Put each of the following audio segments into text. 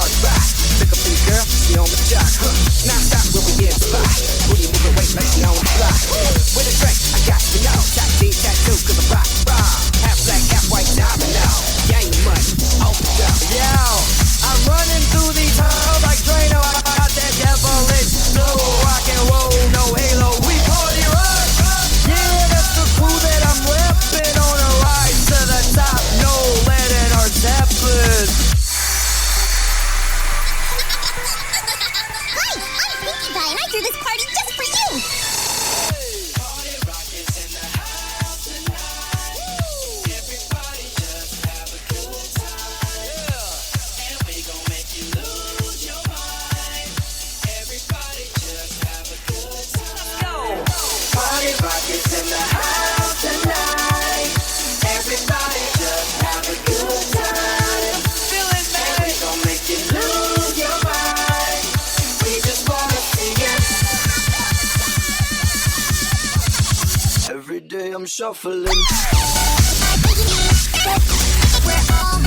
party rock. Look up in the girl, she on the jock. Non-stop when we get the spot. Booty moving weight like she on the block. With a drink, I got to know. Shot D tattoo, cause I rock raw. Half black, half white, diamond now. Gang money, open up. Yo, I'm running through these halls like Drano. I got that devilish flow. Rock and roll, no halo. We party rock. Yeah, that's the crew that I'm repping on a rise to the top. No lead in our Zeppelin. Hi, I'm Pinkie Pie, and I threw this party just for you. Party rockers in the house tonight. Everybody just have a good time. And we gon' make you lose your mind. Everybody just have a good time. Party rockers in the house tonight. Everybody just have a good time. Feeling And we gon' make you lose your mind. We just wanna see you. Every day I'm shuffling. We're all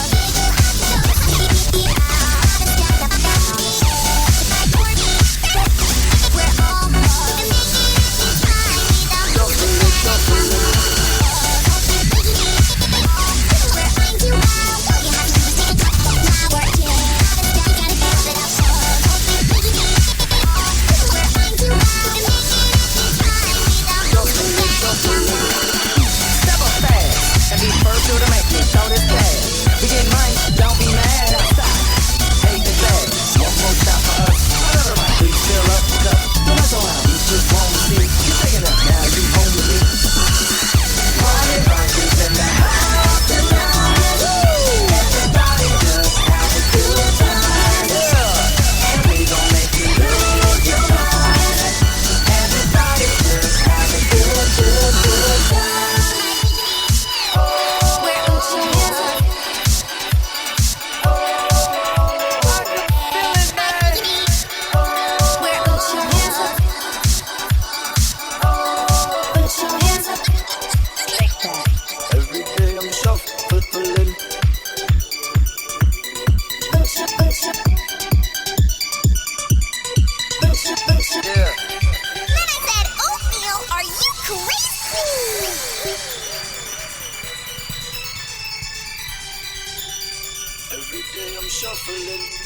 Step up fast and be first to the make me show this fast. We get money, don't be mad outside. Hate the flag. One more shot for us. Another round. We fill up the cup. Don't mess around. We just want to see you taking up now. You home with me. Party rockers in the house tonight. Everybody just have a good time. And we gon' make you lose your mind. Everybody just have a good time. We're Uchi Hands. We're Uchi Hands. Uchi Hands. Like that. Every day I'm shuffling. Uchi, Uchi. Uchi, Uchi. Yeah. Then I said, oatmeal, are you crazy? Every day I'm shuffling.